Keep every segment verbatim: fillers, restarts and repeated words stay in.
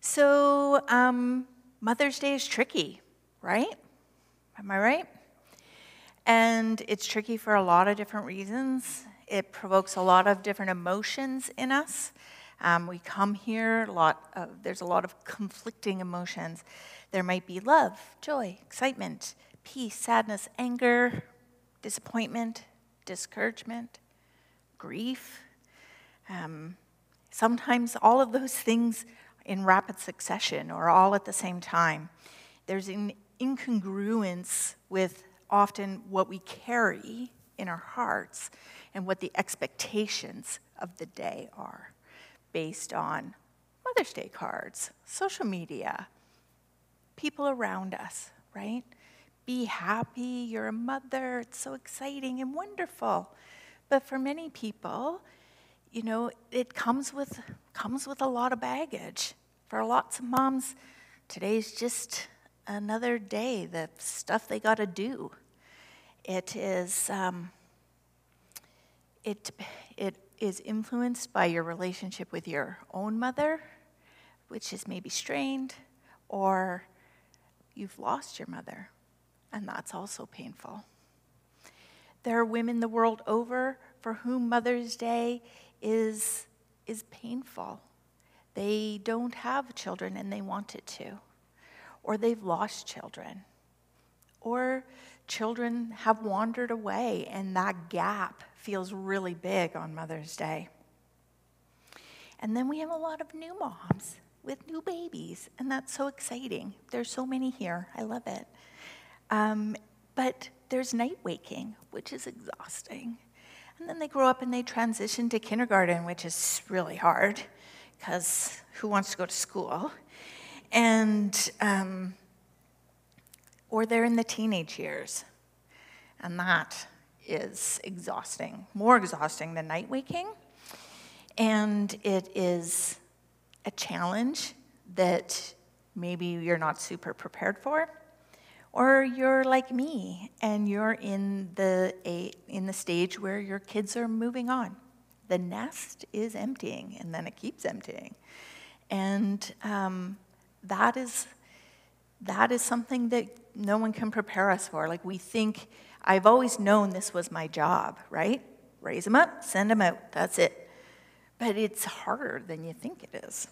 So, um, Mother's Day is tricky, right? Am I right? And it's tricky for a lot of different reasons. It provokes a lot of different emotions in us. Um, we come here, a lot of, there's a lot of conflicting emotions. There might be love, joy, excitement, peace, sadness, anger, disappointment, discouragement, grief. Um, sometimes all of those things in rapid succession or all at the same time. There's an incongruence with often what we carry in our hearts and what the expectations of the day are based on Mother's Day cards, social media, people around us, right? Be happy, you're a mother, it's so exciting and wonderful. But for many people, you know, it comes with comes with a lot of baggage. For lots of moms, today's just another day, the stuff they got to do. It is um, it it is influenced by your relationship with your own mother, which is maybe strained, or you've lost your mother, and that's also painful. There are women the world over for whom Mother's Day is, is painful. They don't have children and they wanted to. Or they've lost children. Or children have wandered away and that gap feels really big on Mother's Day. And then we have a lot of new moms with new babies, and that's so exciting. There's so many here. I love it. Um, but there's night waking, which is exhausting. And then they grow up and they transition to kindergarten, which is really hard, because who wants to go to school? And, um, or they're in the teenage years, and that is exhausting, more exhausting than night waking. And it is a challenge that maybe you're not super prepared for. Or you're like me, and you're in the a, in the stage where your kids are moving on. The nest is emptying, and then it keeps emptying, and um, that is that is something that no one can prepare us for. Like we think, I've always known this was my job, right? Raise them up, send them out. That's it. But it's harder than you think it is.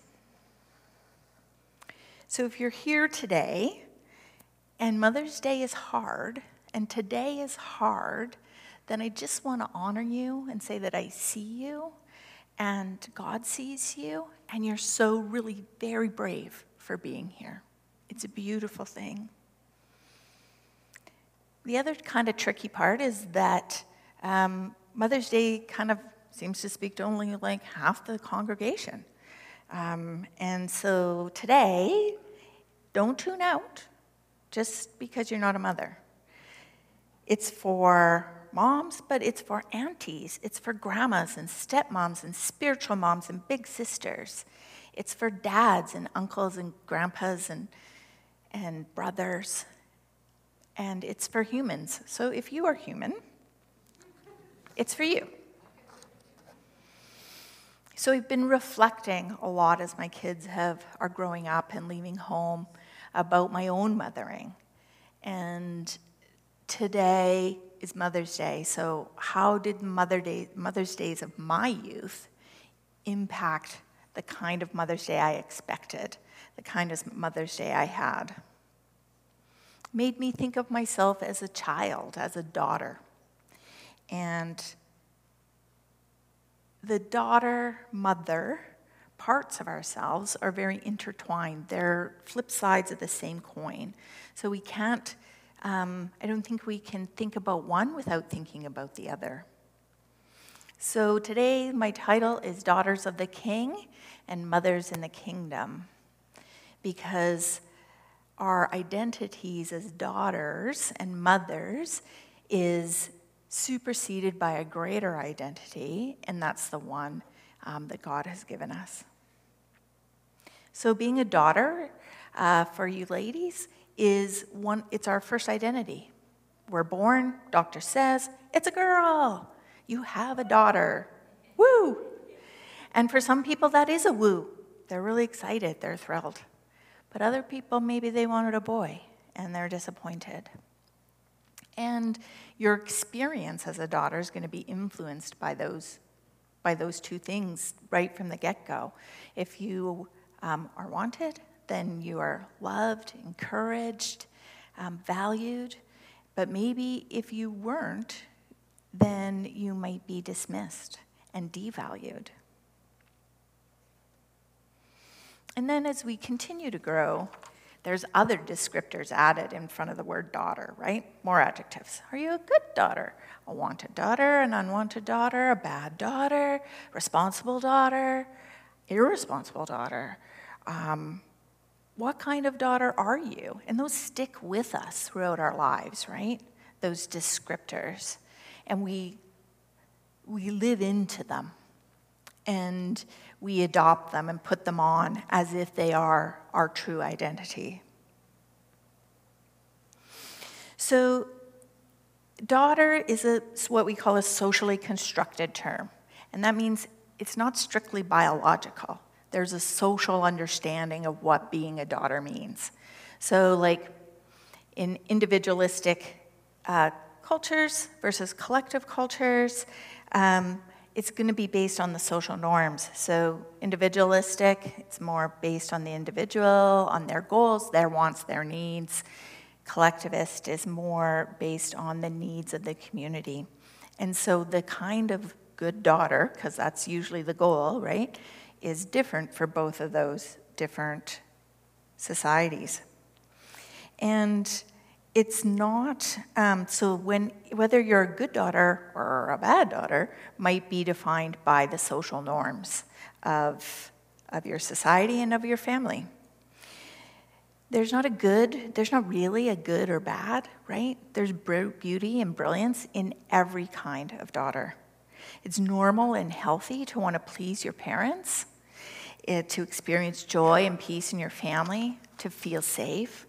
So if you're here today, and Mother's Day is hard, and today is hard, then I just want to honor you and say that I see you, and God sees you, and you're so really very brave for being here. It's a beautiful thing. The other kind of tricky part is that um, Mother's Day kind of seems to speak to only like half the congregation. Um, and so today, don't tune out just because you're not a mother. It's for moms, but it's for aunties. It's for grandmas and stepmoms and spiritual moms and big sisters. It's for dads and uncles and grandpas and, and brothers. And it's for humans. So if you are human, it's for you. So I've been reflecting a lot as my kids have are growing up and leaving home about my own mothering. And today is Mother's Day, so how did Mother Day, Mother's Days of my youth impact the kind of Mother's Day I expected, the kind of Mother's Day I had? Made me think of myself as a child, as a daughter. And the daughter-mother parts of ourselves are very intertwined. They're flip sides of the same coin. So we can't, um, I don't think we can think about one without thinking about the other. So today my title is Daughters of the King and Mothers in the Kingdom, because our identities as daughters and mothers is superseded by a greater identity, and that's the one um, that God has given us. So being a daughter, uh, for you ladies, is one, it's our first identity. We're born, doctor says, it's a girl. You have a daughter. Woo! And for some people, that is a woo. they're really excited, they're thrilled. But other people, maybe they wanted a boy, and they're disappointed. And your experience as a daughter is going to be influenced by those, by those two things right from the get-go. If you um, are wanted, then you are loved, encouraged, um, valued. But maybe if you weren't, then you might be dismissed and devalued. And then as we continue to grow, there's other descriptors added in front of the word daughter, right? More adjectives. Are you a good daughter? A wanted daughter, an unwanted daughter, a bad daughter, responsible daughter, irresponsible daughter. Um, what kind of daughter are you? And those stick with us throughout our lives, right? Those descriptors. And we, we live into them. And we adopt them and put them on as if they are our true identity. So, daughter is a, what we call a socially constructed term. And that means it's not strictly biological. There's a social understanding of what being a daughter means. So, like in individualistic uh, cultures versus collective cultures, um, it's going to be based on the social norms. So individualistic, it's more based on the individual, on their goals, their wants, their needs. Collectivist is more based on the needs of the community. And so the kind of good daughter, because that's usually the goal, right, is different for both of those different societies. And it's not, um, so when whether you're a good daughter or a bad daughter might be defined by the social norms of, of your society and of your family. There's not a good, there's not really a good or bad, right? There's beauty and brilliance in every kind of daughter. It's normal and healthy to want to please your parents, it, to experience joy and peace in your family, to feel safe.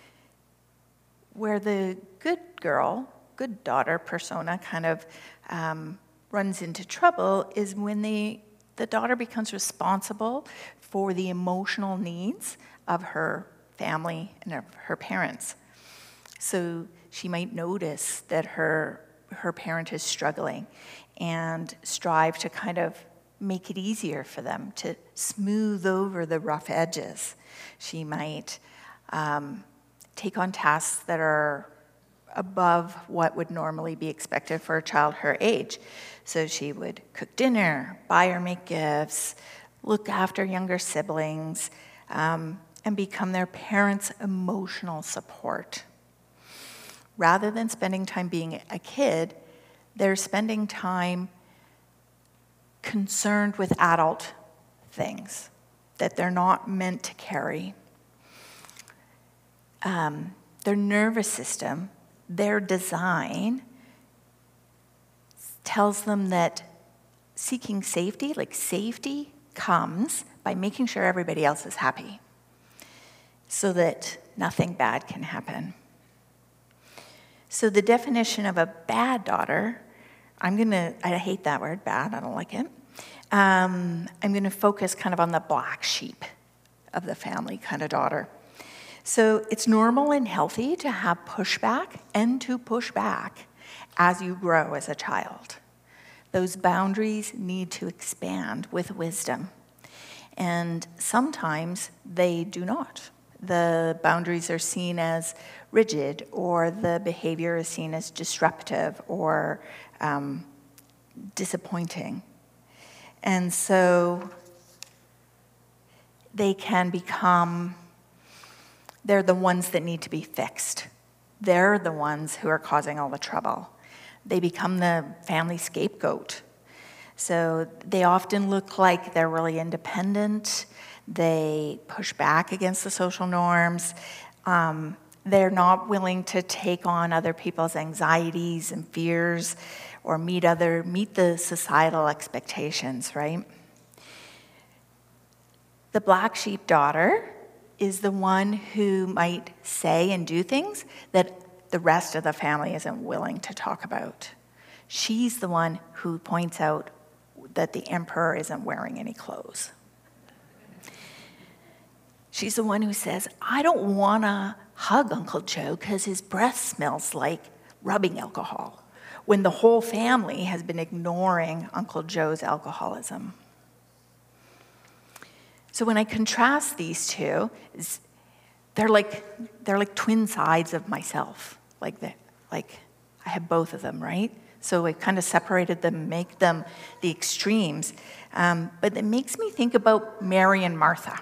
Where the good girl, good daughter persona kind of um, runs into trouble is when the, the daughter becomes responsible for the emotional needs of her family and of her parents. So she might notice that her, her parent is struggling and strive to kind of make it easier for them, to smooth over the rough edges. She might um, take on tasks that are above what would normally be expected for a child her age. So she would cook dinner, buy or make gifts, look after younger siblings, um, and become their parents' emotional support. Rather than spending time being a kid, they're spending time concerned with adult things that they're not meant to carry. Um, their nervous system, their design, tells them that seeking safety, like safety, comes by making sure everybody else is happy so that nothing bad can happen. So the definition of a bad daughter, I'm going to, I hate that word, bad, I don't like it. Um, I'm going to focus kind of on the black sheep of the family kind of daughter. So it's normal and healthy to have pushback and to push back as you grow as a child. Those boundaries need to expand with wisdom. And sometimes they do not. The boundaries are seen as rigid, or the behavior is seen as disruptive or um, disappointing. And so they can become, they're the ones that need to be fixed. They're the ones who are causing all the trouble. They become the family scapegoat. So they often look like they're really independent. They push back against the social norms. Um, they're not willing to take on other people's anxieties and fears or meet other meet the societal expectations, right? The black sheep daughter is the one who might say and do things that the rest of the family isn't willing to talk about. She's the one who points out that the emperor isn't wearing any clothes. She's the one who says, I don't want to hug Uncle Joe because his breath smells like rubbing alcohol, when the whole family has been ignoring Uncle Joe's alcoholism. So when I contrast these two, they're like they're like twin sides of myself. Like the, like I have both of them, right? So I kind of separated them, make them the extremes. Um, but it makes me think about Mary and Martha,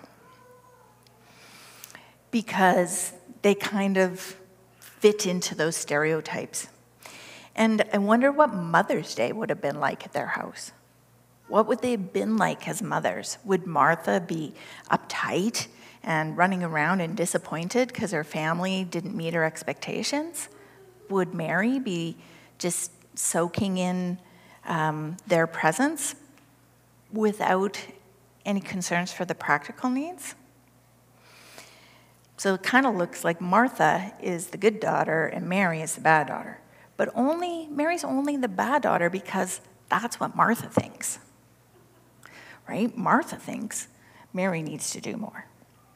because they kind of fit into those stereotypes. And I wonder what Mother's Day would have been like at their house. What would they have been like as mothers? Would Martha be uptight and running around and disappointed because her family didn't meet her expectations? Would Mary be just soaking in um, their presence without any concerns for the practical needs? So it kind of looks like Martha is the good daughter and Mary is the bad daughter. But only Mary's only the bad daughter because that's what Martha thinks. Right? Martha thinks Mary needs to do more.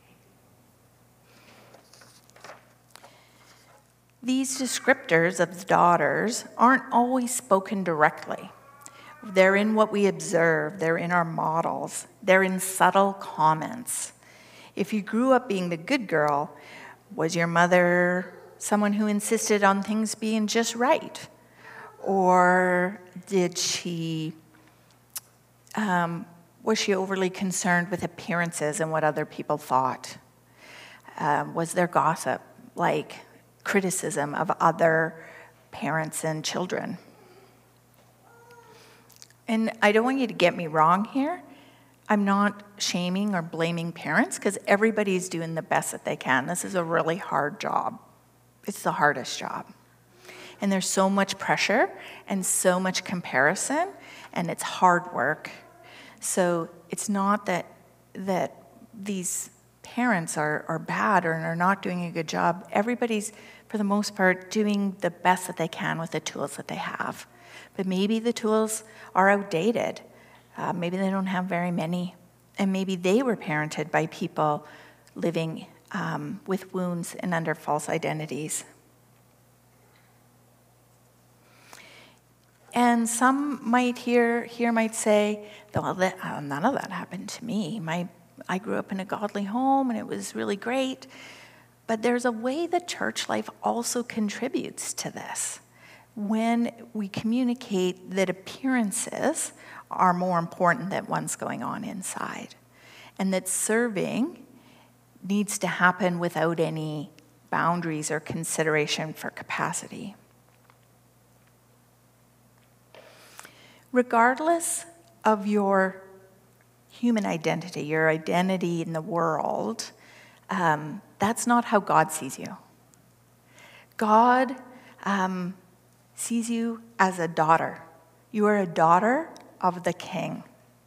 These descriptors of the daughters aren't always spoken directly. They're in what we observe, they're in our models, they're in subtle comments. If you grew up being the good girl, was your mother someone who insisted on things being just right? Or did she, um, was she overly concerned with appearances and what other people thought? Um, was there gossip, like criticism of other parents and children? And I don't want you to get me wrong here. I'm not shaming or blaming parents because everybody's doing the best that they can. This is a really hard job. It's the hardest job. And there's so much pressure and so much comparison, and it's hard work. So it's not that that these parents are, are bad or are not doing a good job. Everybody's, for the most part, doing the best that they can with the tools that they have. But maybe the tools are outdated. Uh, maybe they don't have very many. And maybe they were parented by people living um, with wounds and under false identities. And some might hear, here might say, well, that, uh, none of that happened to me. My, I grew up in a godly home and it was really great. But there's a way that church life also contributes to this. When we communicate that appearances are more important than what's going on inside. And that serving needs to happen without any boundaries or consideration for capacity. Regardless of your human identity, your identity in the world, um, that's not how God sees you. God um, sees you as a daughter. You are a daughter of the King.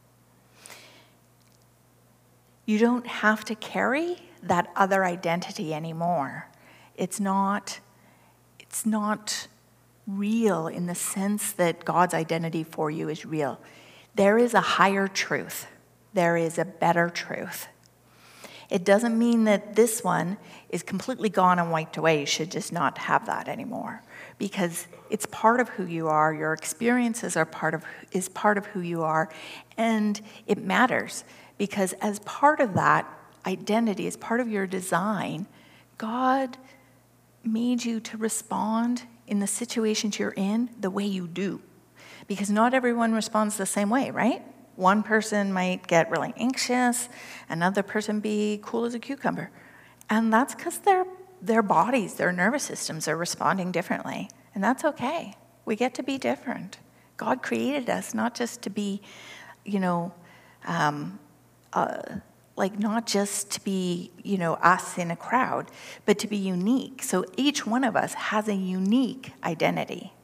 You don't have to carry that other identity anymore. It's not, it's not real in the sense that God's identity for you is real. There is a higher truth. There is a better truth. It doesn't mean that this one is completely gone and wiped away. You should just not have that anymore, because it's part of who you are. Your experiences are part of is part of who you are, and it matters because as part of that identity, as part of your design, God made you to respond in the situations you're in the way you do, because not everyone responds the same way, right? One person might get really anxious, another person be cool as a cucumber. And that's because their their bodies, their nervous systems are responding differently. And that's okay. We get to be different. God created us not just to be, you know, um, uh, like not just to be, you know, us in a crowd, but to be unique. So each one of us has a unique identity.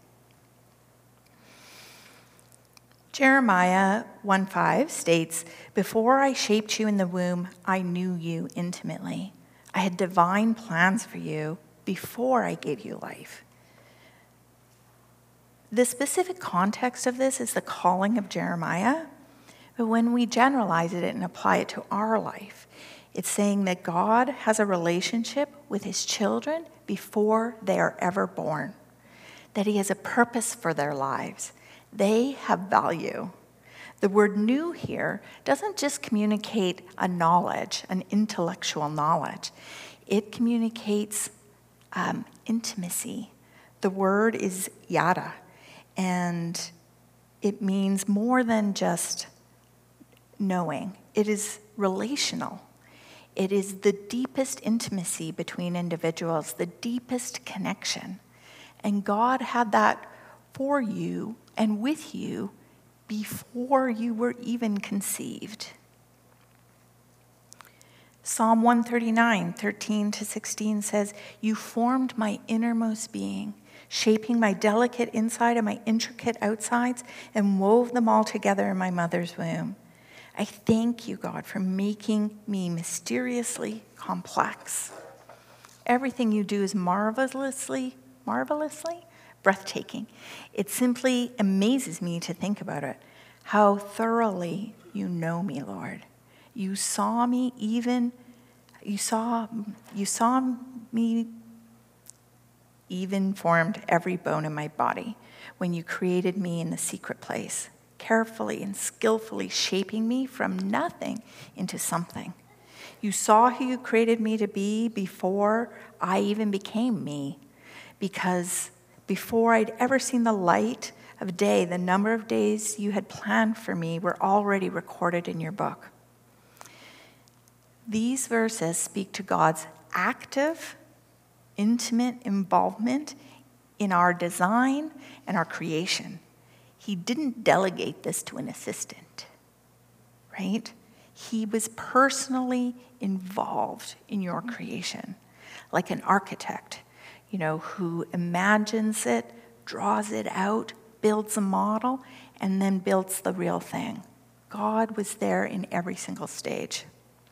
Jeremiah one five states, "Before I shaped you in the womb, I knew you intimately. I had divine plans for you before I gave you life." The specific context of this is the calling of Jeremiah, but when we generalize it and apply it to our life, It's saying that God has a relationship with his children before they are ever born, that he has a purpose for their lives. They have value. The word new here doesn't just communicate a knowledge, an intellectual knowledge. It communicates um, intimacy. The word is yada, and it means more than just knowing. It is relational. It is the deepest intimacy between individuals, the deepest connection. And God had that for you and with you before you were even conceived. Psalm one thirty-nine, thirteen to sixteen says, "You formed my innermost being, shaping my delicate inside and my intricate outsides, and wove them all together in my mother's womb. I thank you, God, for making me mysteriously complex. Everything you do is marvelously, marvelously breathtaking. It simply amazes me to think about it. How thoroughly you know me, Lord. You saw me even, you saw, you saw me even formed every bone in my body when you created me in the secret place, carefully and skillfully shaping me from nothing into something. You saw who you created me to be before I even became me, because before I'd ever seen the light of day, the number of days you had planned for me were already recorded in your book." These verses speak to God's active, intimate involvement in our design and our creation. He didn't delegate this to an assistant, right? He was personally involved in your creation, like an architect, you know, who imagines it, draws it out, builds a model, and then builds the real thing. God was there in every single stage.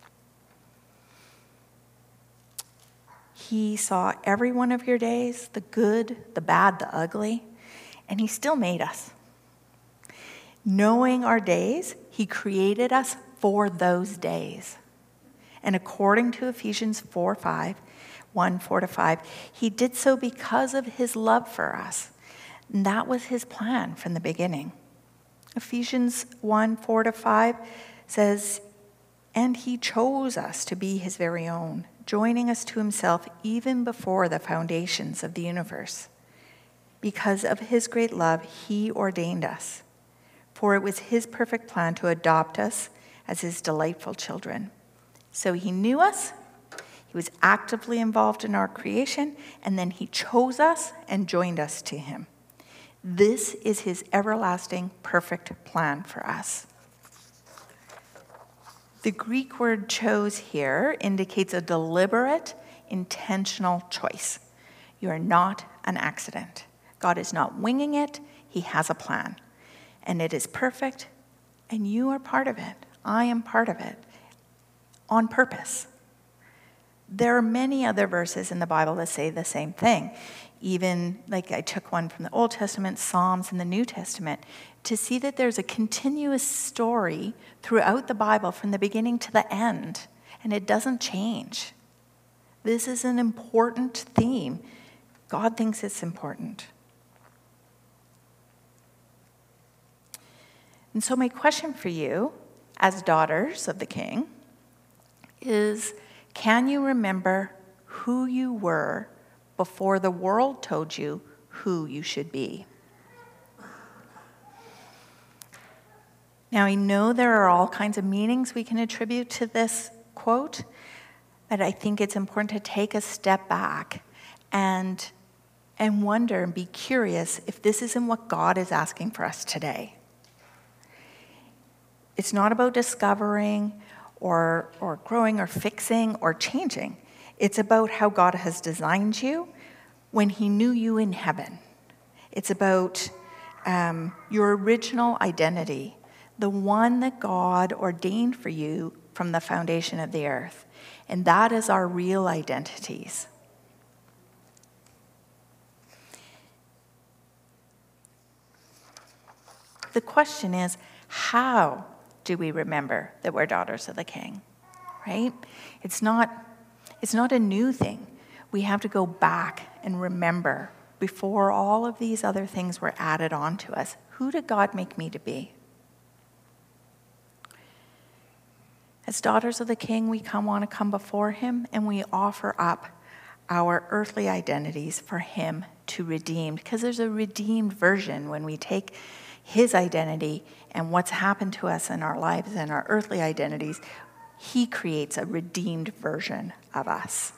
He saw every one of your days, the good, the bad, the ugly, and he still made us. Knowing our days, he created us for those days. And according to Ephesians four, five, one, four to five, he did so because of his love for us. And that was his plan from the beginning. Ephesians one, four to five says, "And he chose us to be his very own, joining us to himself even before the foundations of the universe. Because of his great love, he ordained us. For it was his perfect plan to adopt us as his delightful children. So he knew us, he was actively involved in our creation, and then he chose us and joined us to him. This is his everlasting, perfect plan for us." The Greek word "chose" here indicates a deliberate, intentional choice. You are not an accident. God is not winging it. He has a plan. And it is perfect, and you are part of it. I am part of it, on purpose. There are many other verses in the Bible that say the same thing. Even, like I took one from the Old Testament, Psalms, and the New Testament, to see that there's a continuous story throughout the Bible from the beginning to the end, and it doesn't change. This is an important theme. God thinks it's important. And so my question for you, as daughters of the King, is, can you remember who you were before the world told you who you should be? Now, I know there are all kinds of meanings we can attribute to this quote, but I think it's important to take a step back and, and wonder and be curious if this isn't what God is asking for us today. It's not about discovering or, or growing or fixing or changing. It's about how God has designed you when he knew you in heaven. It's about um, your original identity, the one that God ordained for you from the foundation of the earth. And that is our real identities. The question is, how do we remember that we're daughters of the King? right? It's not, it's not a new thing. We have to go back and remember, before all of these other things were added on to us, who did God make me to be? As daughters of the King, we come, want to come before him, and we offer up our earthly identities for him to redeem, because there's a redeemed version when we take his identity and what's happened to us in our lives and our earthly identities. He creates a redeemed version of us.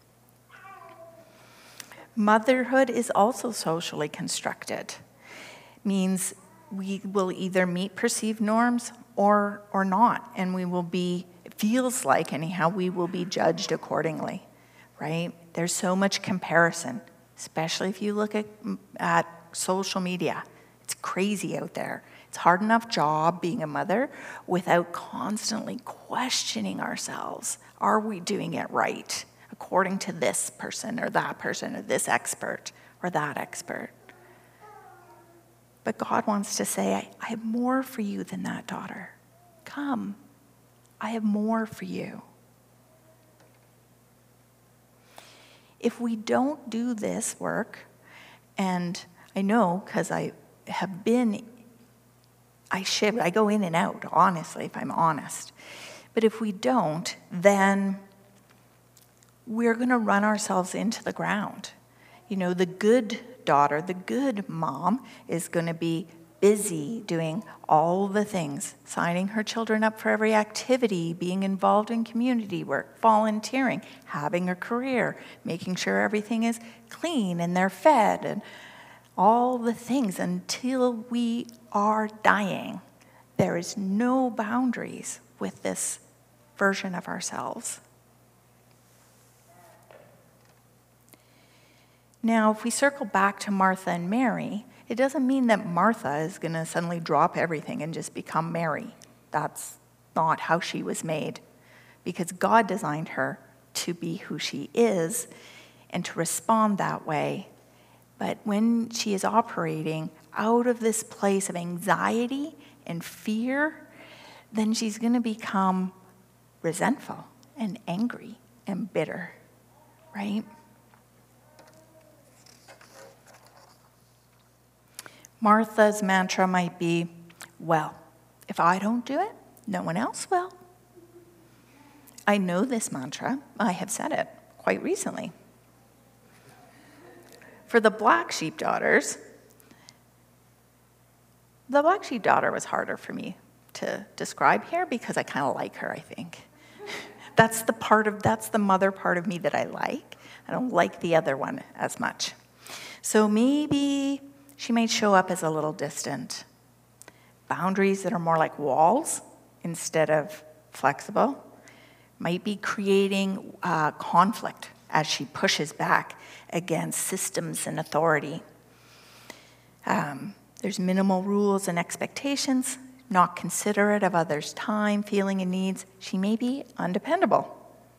Motherhood is also socially constructed. Means we will either meet perceived norms or or not, and we will be, it feels like anyhow, we will be judged accordingly, right? There's so much comparison, especially if you look at, at social media. It's crazy out there. It's a hard enough job being a mother without constantly questioning ourselves. Are we doing it right according to this person or that person or this expert or that expert? But God wants to say, I, I have more for you than that, daughter. Come, I have more for you. If we don't do this work, and I know because I have been, I shift, I go in and out, honestly, if I'm honest. But if we don't, then we're going to run ourselves into the ground. You know, the good daughter, the good mom is going to be busy doing all the things, signing her children up for every activity, being involved in community work, volunteering, having a career, making sure everything is clean and they're fed, and all the things until we are dying. There is no boundaries with this version of ourselves. Now, if we circle back to Martha and Mary, it doesn't mean that Martha is going to suddenly drop everything and just become Mary. That's not how she was made, because God designed her to be who she is and to respond that way. But when she is operating out of this place of anxiety and fear, then she's going to become resentful and angry and bitter, right? Martha's mantra might be, well, if I don't do it, no one else will. I know this mantra. I have said it quite recently. For the black sheep daughters, the black sheep daughter was harder for me to describe here because I kind of like her, I think. That's the part of, that's the mother part of me that I like. I don't like the other one as much. So maybe she might show up as a little distant. Boundaries that are more like walls instead of flexible. Might be creating uh, conflict as she pushes back against systems and authority. Um, there's minimal rules and expectations, not considerate of others' time, feeling, and needs. She may be undependable.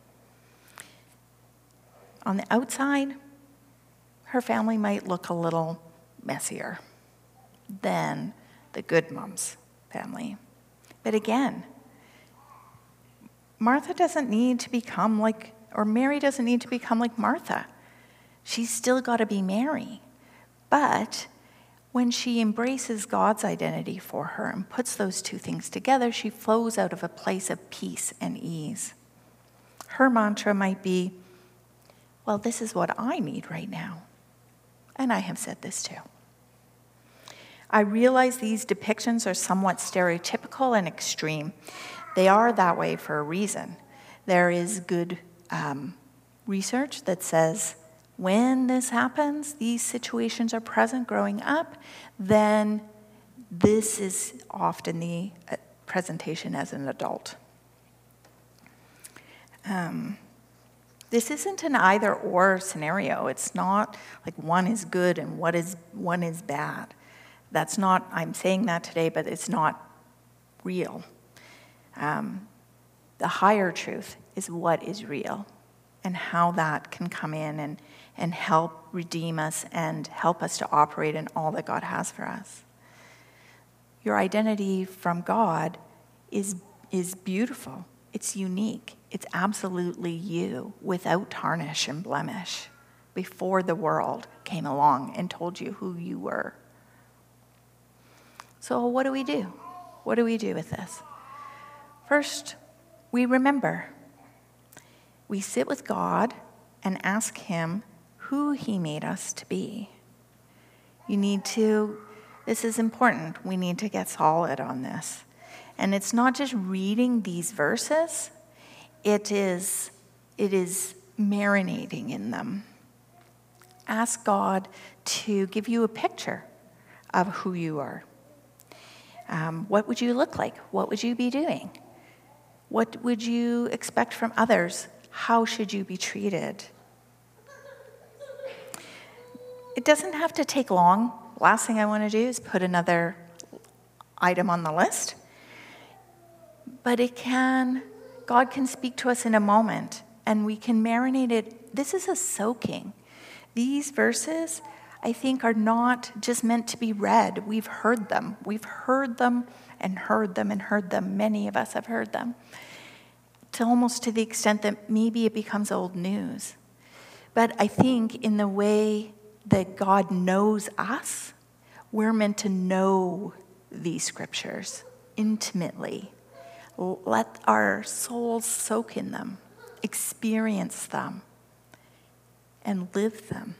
On the outside, her family might look a little messier than the good mom's family. But again, Martha doesn't need to become like, or Mary doesn't need to become like Martha. She's still got to be Mary. But when she embraces God's identity for her and puts those two things together, she flows out of a place of peace and ease. Her mantra might be, well, this is what I need right now. And I have said this too. I realize these depictions are somewhat stereotypical and extreme. They are that way for a reason. There is good um, research that says when this happens, these situations are present growing up, then this is often the presentation as an adult. Um, this isn't an either-or scenario. It's not like one is good and what is one is bad. That's not, I'm saying that today, but it's not real. Um, the higher truth is what is real and how that can come in and, and help redeem us and help us to operate in all that God has for us. Your identity from God is, is beautiful. It's unique. It's absolutely you, without tarnish and blemish, before the world came along and told you who you were. So what do we do? What do we do with this? First, we remember. We sit with God and ask him who he made us to be. You need to, this is important, we need to get solid on this. And it's not just reading these verses, it is, it is marinating in them. Ask God to give you a picture of who you are. Um, what would you look like? What would you be doing? What would you expect from others? How should you be treated? It doesn't have to take long. Last thing I want to do is put another item on the list. But it can, God can speak to us in a moment, and we can marinate it. This is a soaking. These verses, I think, are not just meant to be read. We've heard them. We've heard them and heard them and heard them. Many of us have heard them, to almost to the extent that maybe it becomes old news. But I think in the way that God knows us, we're meant to know these scriptures intimately. Let our souls soak in them, experience them, and live them.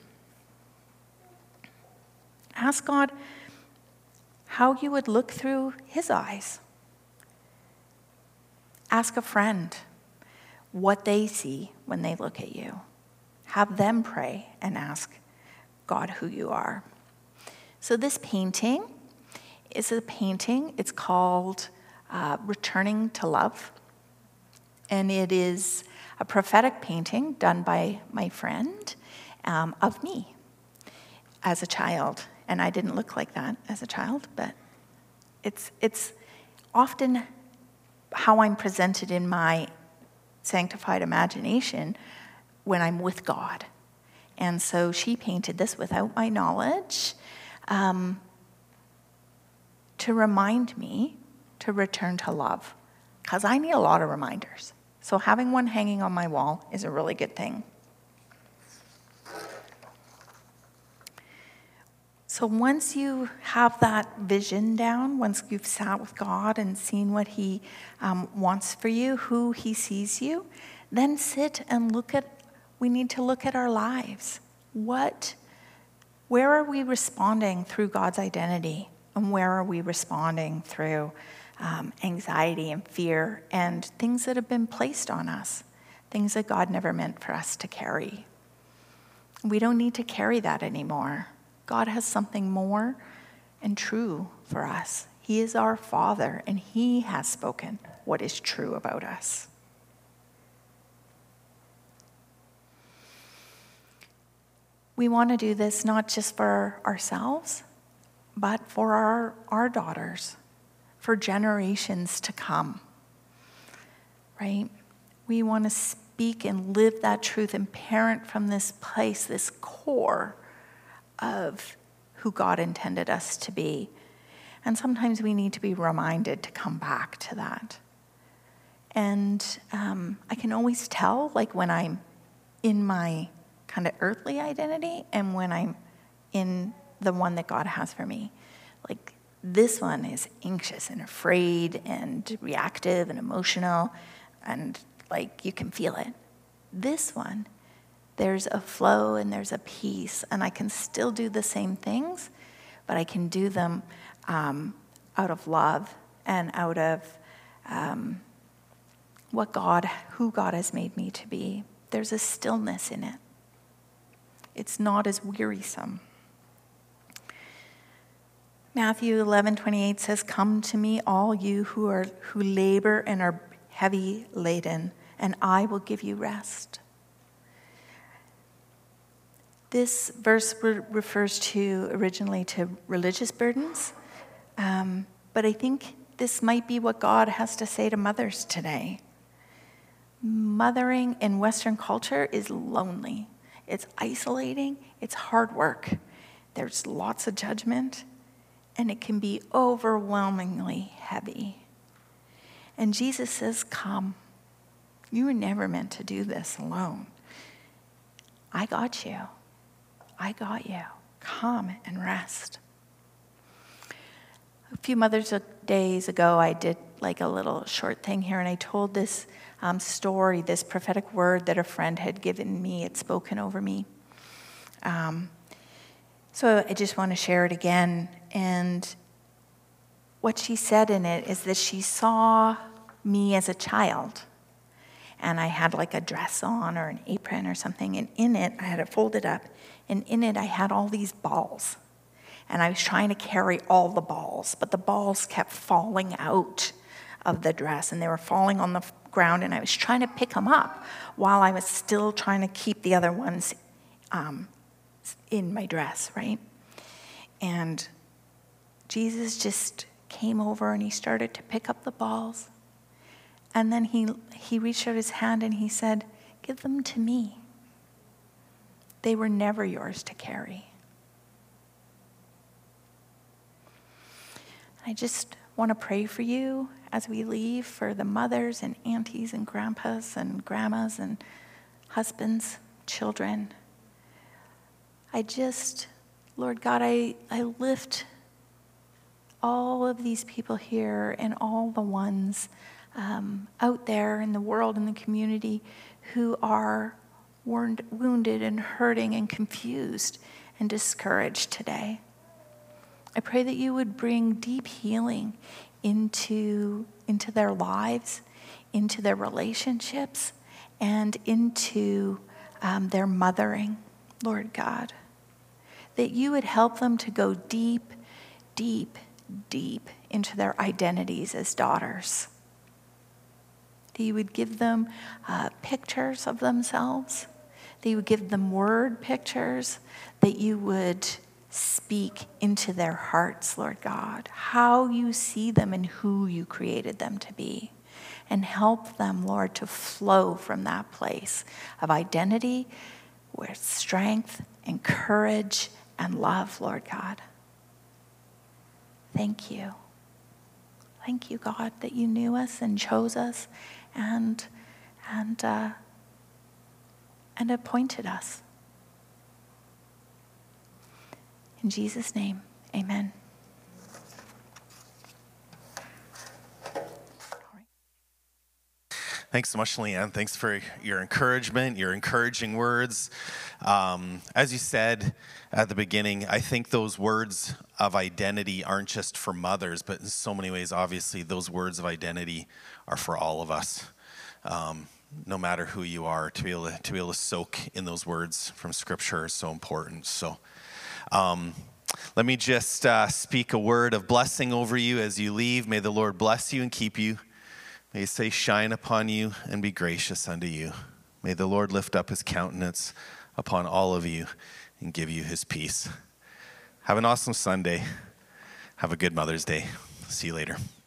Ask God how you would look through his eyes. Ask a friend what they see when they look at you. Have them pray and ask God who you are. So this painting is a painting. It's called uh, Returning to Love. And it is a prophetic painting done by my friend um, of me as a child. And I didn't look like that as a child, but it's it's often how I'm presented in my sanctified imagination when I'm with God. And so she painted this without my knowledge um, to remind me to return to love, because I need a lot of reminders. So having one hanging on my wall is a really good thing. So once you have that vision down, once you've sat with God and seen what he um, wants for you, who he sees you, then sit and look at, we need to look at our lives. What, where are we responding through God's identity? And where are we responding through um, anxiety and fear and things that have been placed on us, things that God never meant for us to carry? We don't need to carry that anymore. God has something more and true for us. He is our Father, and he has spoken what is true about us. We want to do this not just for ourselves, but for our, our daughters, for generations to come, right? We want to speak and live that truth and parent from this place, this core of who God intended us to be. And sometimes we need to be reminded to come back to that. And um, I can always tell, like when I'm in my kind of earthly identity and when I'm in the one that God has for me. Like this one is anxious and afraid and reactive and emotional, and like you can feel it. This one, there's a flow and there's a peace, and I can still do the same things, but I can do them um, out of love and out of um, what God, who God has made me to be. There's a stillness in it. It's not as wearisome. Matthew eleven twenty-eight says, "Come to me, all you who are who labor and are heavy laden, and I will give you rest." This verse re- refers to originally to religious burdens, um, but I think this might be what God has to say to mothers today. Mothering in Western culture is lonely. It's isolating. It's hard work. There's lots of judgment, and it can be overwhelmingly heavy. And Jesus says, come, You were never meant to do this alone. I got you. I got you. Come and rest. A few Mother's Days ago, I did like a little short thing here, and I told this um, story, this prophetic word that a friend had given me, had spoken over me. Um, so I just want to share it again. And what she said in it is that she saw me as a child, and I had like a dress on or an apron or something, and in it, I had it folded up, and in it, I had all these balls. And I was trying to carry all the balls, but the balls kept falling out of the dress, and they were falling on the ground, and I was trying to pick them up while I was still trying to keep the other ones um, in my dress, right? And Jesus just came over, and he started to pick up the balls. And then he, he reached out his hand, and he said, "Give them to me. They were never yours to carry." I just want to pray for you as we leave, for the mothers and aunties and grandpas and grandmas and husbands, children. I just, Lord God, I, I lift all of these people here and all the ones um, out there in the world, in the community, who are wounded and hurting and confused and discouraged today. I pray that you would bring deep healing into, into their lives, into their relationships, and into um, their mothering, Lord God. That you would help them to go deep, deep, deep into their identities as daughters. That you would give them uh, pictures of themselves. That you would give them word pictures. That you would speak into their hearts, Lord God, how you see them and who you created them to be. And help them, Lord, to flow from that place of identity with strength and courage and love, Lord God. Thank you. Thank you, God, that you knew us and chose us and, and, uh, and appointed us. In Jesus' name, amen. Thanks so much, Leanne. Thanks for your encouragement, your encouraging words. Um, as you said at the beginning, I think those words of identity aren't just for mothers, but in so many ways, obviously, those words of identity are for all of us. Um, no matter who you are, to be able to, to be able to soak in those words from Scripture is so important. So. Um, let me just uh, speak a word of blessing over you as you leave. May the Lord bless you and keep you. May his face shine upon you and be gracious unto you. May the Lord lift up his countenance upon all of you and give you his peace. Have an awesome Sunday. Have a good Mother's Day. See you later.